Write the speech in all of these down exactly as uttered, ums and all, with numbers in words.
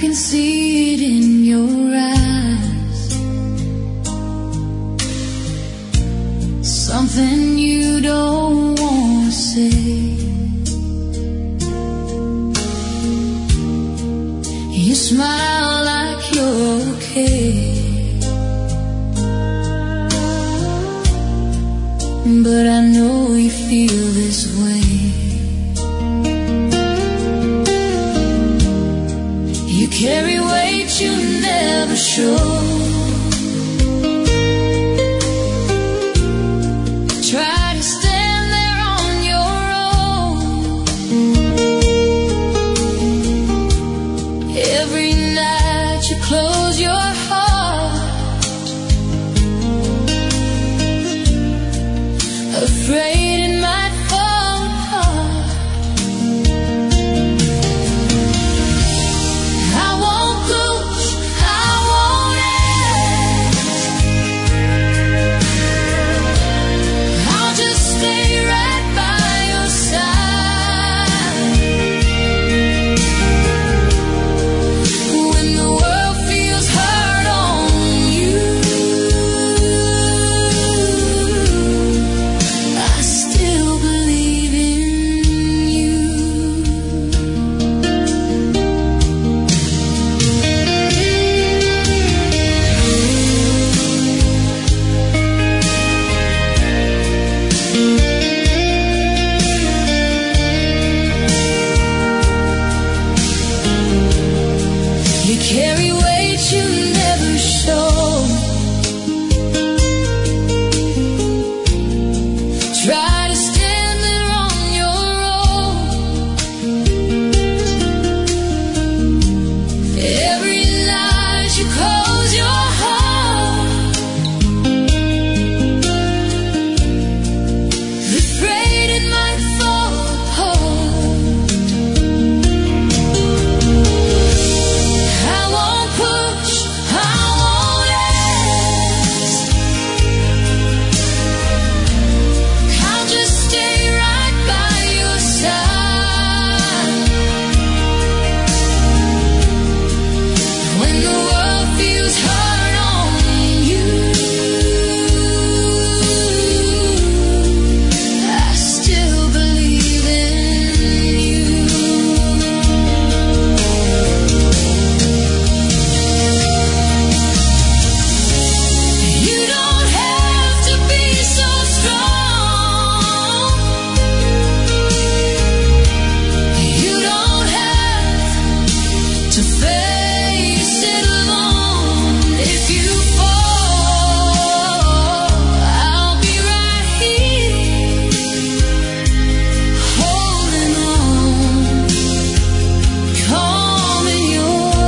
can see it in your eyes, something you don't want to say. You smile like you're okay, but I know you feel this way. You carry weight you never show. Try to stand there on your own. Every night you close your heart, afraid it might fall apart. I won't push, I won't ask, I'll just stay right by your side. When the world feels hard on you, I still believe in you. You carry weight you never show. Try to stand there on your own. Every night you close your heart, afraid it might fall apart. I won't push, I won't ask, I'll just stay right by your side. When the world feels hard on you, I still believe in you. You don't have to be so strong. You don't have to face it alone. If you fall, I'll be right here, holding on, calming your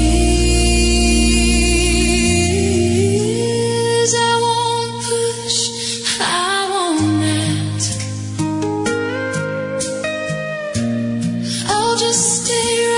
fears. I won't push, I won't ask, I'll just stay